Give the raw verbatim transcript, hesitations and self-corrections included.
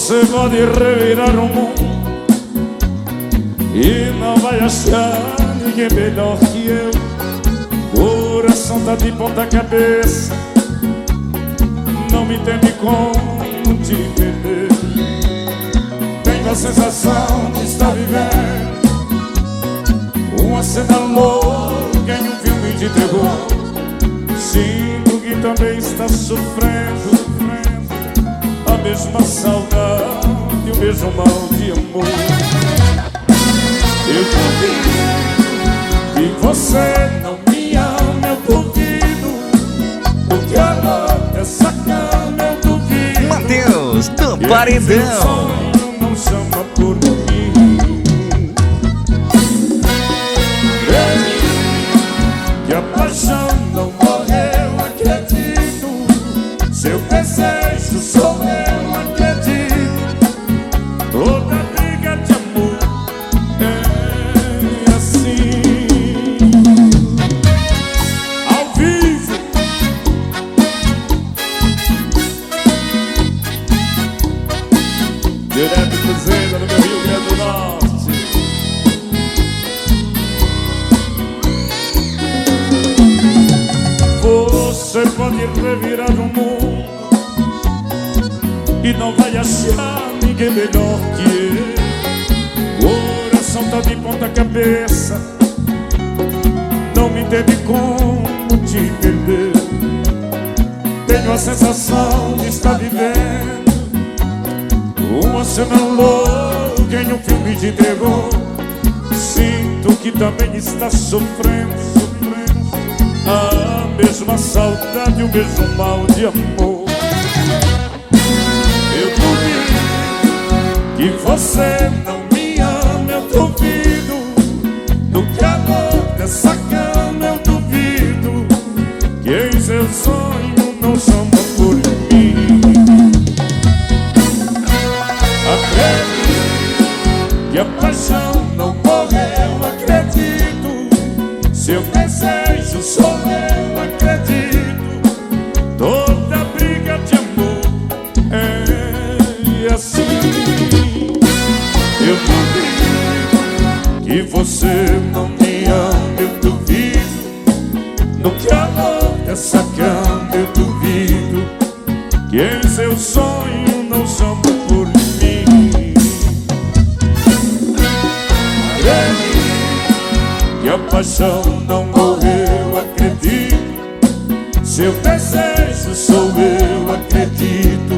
Você pode revirar o mundo e não vai achar ninguém melhor que eu. Coração tá de ponta cabeça, não me entende como te entender. Tenho a sensação de estar vivendo uma cena louca em um filme de terror. Sinto que também está sofrendo, sofrendo a mesma saudade, o mesmo mal de amor. Eu duvido que você não me ama, eu duvido. O calor dessa cama eu duvido. Matheus do Paredão. Não chama por mim. Que a paixão não morreu, acredito. Seu desejo sou eu, acredito. Toda briga de amor é assim. Ao vivo, direto do Cruzeiro, no meu Rio Grande do Norte. Você pode revirar o mundo e não vai achar ninguém melhor que eu. Coração tá de ponta cabeça, não me entende como te entender. Tenho a sensação de estar vivendo uma cena louca em um filme de terror. Sinto que também está sofrendo, sofrendo a mesma saudade, o mesmo mal de amor. Eu duvido que você não me ama, eu duvido. No calor dessa cama eu duvido que em seu sonho não chama por mim. Acredito que a paixão não morreu, acredito. Seu desejo sou eu, acredito. Toda briga de amor é assim. Eu duvido que você não me ama, eu duvido. No calor dessa cama eu duvido que em seu sonho não chama por mim. Acredito que a paixão não morreu, acredito. Seu desejo sou eu, acredito.